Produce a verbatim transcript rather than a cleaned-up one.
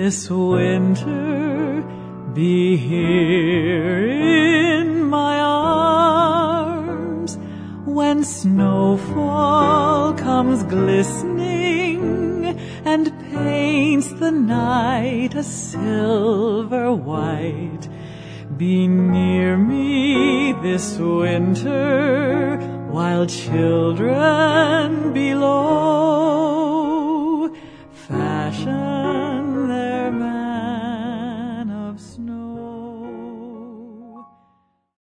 this winter be here in my arms, when snowfall comes glistening and paints the night a silver white. Be near me this winter, while children below fashion